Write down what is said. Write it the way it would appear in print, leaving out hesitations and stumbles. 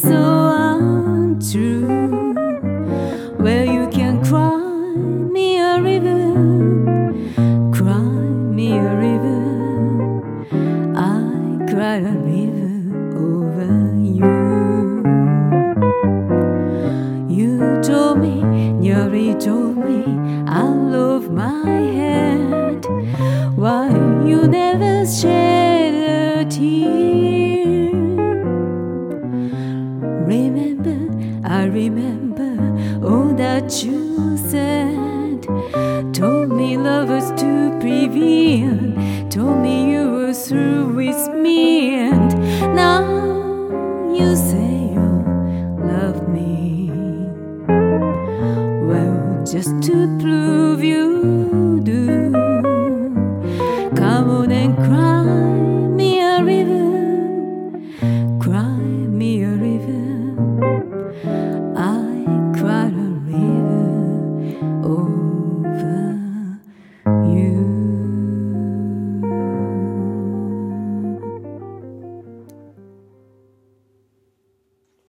so untrue. Well, you can cry me a river, cry me a river. I cry a river over you. You told me, nearly told me, I love my head. Why you never shed a tear? Remember, I remember all that you said. Told me love was too prevail. Told me you were through with me, and now you say